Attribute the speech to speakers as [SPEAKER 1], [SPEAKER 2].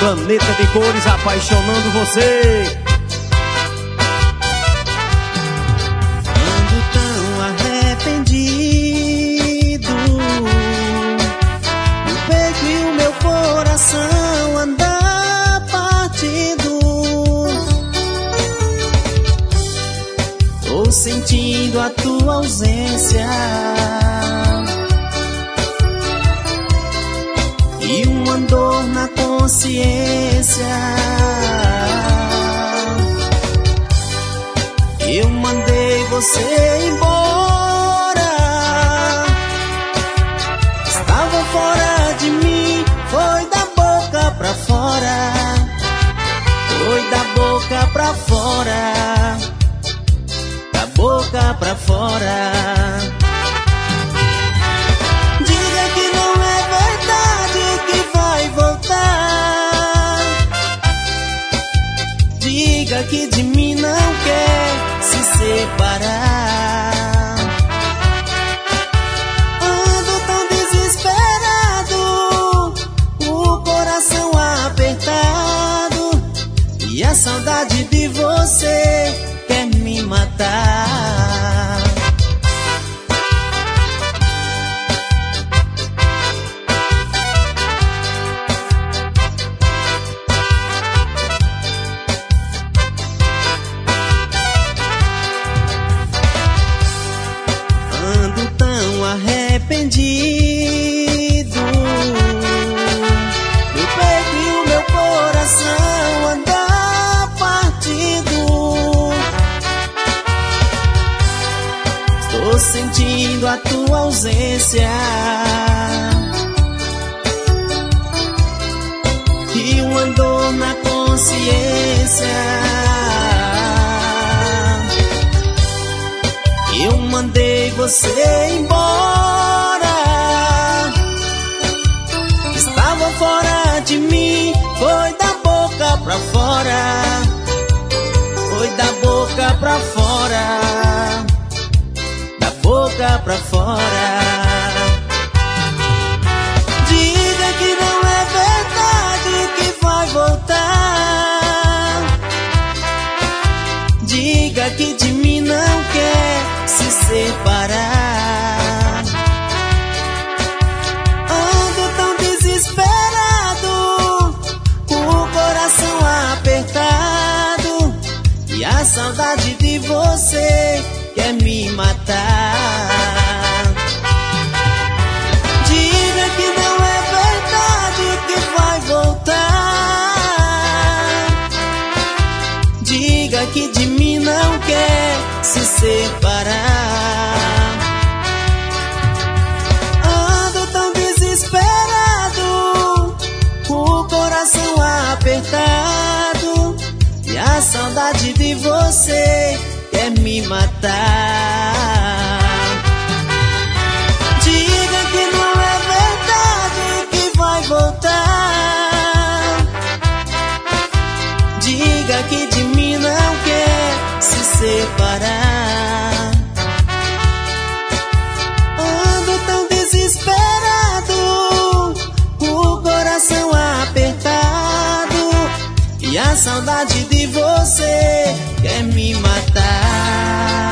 [SPEAKER 1] Planeta de Cores apaixonando você.
[SPEAKER 2] Ando tão arrependido, meu peito e o meu coração anda partido. Tô sentindo a tua ausência e uma dor na consciência. Eu mandei você embora, estava fora de mim, foi da boca pra fora, foi da boca pra fora, da boca pra fora. Diga que não é verdade que vai voltar, diga que de mim não quer se separar. Ando tão desesperado, o coração apertado, e a saudade de você quer me matar. Ando tão arrependido, meu peito e o meu coração anda partido. Estou sentindo a tua ausência e uma dor na consciência. Eu mandei você embora, estava fora de mim, foi da boca pra fora, foi da boca pra fora, da boca pra fora. Diga que não é verdade que vai voltar, diga que de mim não quer se separar. Ando tão desesperado, o coração apertado, e a saudade de você quer me matar. Diga que não é verdade que vai voltar, diga que de mim não quer se separar. Ando tão desesperado, o coração apertado, e a saudade de você quer me matar. Diga que não é verdade que vai voltar, diga que de mim não quer se separar. Ando tão desesperado, o coração apertado, e a saudade de você quer me matar.